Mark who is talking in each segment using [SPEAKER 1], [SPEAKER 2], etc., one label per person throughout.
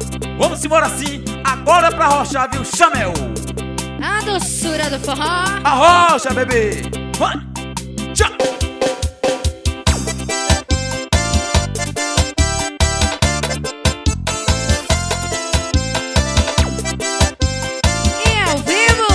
[SPEAKER 1] Vamos embora assim, agora pra rochar, viu, Chamel?
[SPEAKER 2] A doçura do forró.
[SPEAKER 1] Arrocha, bebê! Vai! Tchau!
[SPEAKER 2] E ao vivo.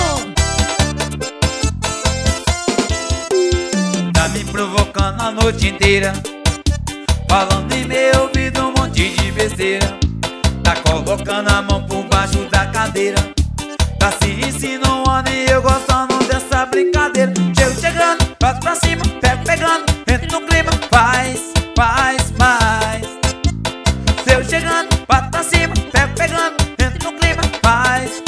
[SPEAKER 1] Tá me provocando a noite inteira, falando em meu ouvido um monte de besteira. Tá colocando a mão por baixo da cadeira, tá se insinuando e eu gostando dessa brincadeira. Chego chegando, passo pra cima, pego pegando, entro no clima, faz mais. Eu chegando, passo pra cima, pego pegando, entro no clima, faz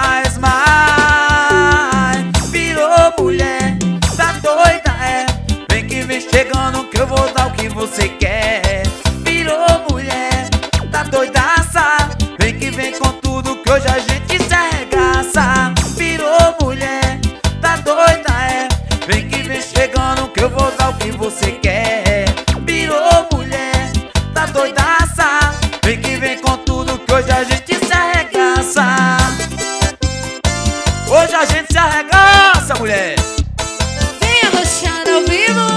[SPEAKER 1] mais. Virou mulher, tá doida, é? Vem que vem chegando que eu vou dar o que você quer. Virou mulher, tá doidaça, vem que vem com tudo que hoje a gente se arregaça. Virou mulher, tá doida, é? Vem que vem chegando que eu vou dar o que você quer. Virou mulher, tá doidaça, vem que vem com tudo que hoje a gente se arregaça. Hoje a gente se arregaça, mulher.
[SPEAKER 2] Vem arrochando ao vivo.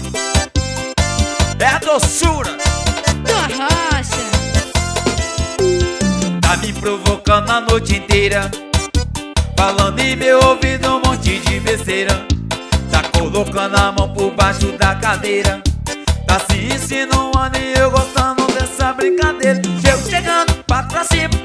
[SPEAKER 1] É a doçura
[SPEAKER 2] Do Arrocha.
[SPEAKER 1] tá me provocando a noite inteira, falando em meu ouvido um monte de besteira. Tá colocando a mão por baixo da cadeira, tá se insinuando e eu gostando dessa brincadeira. Chego chegando, passo pra cima,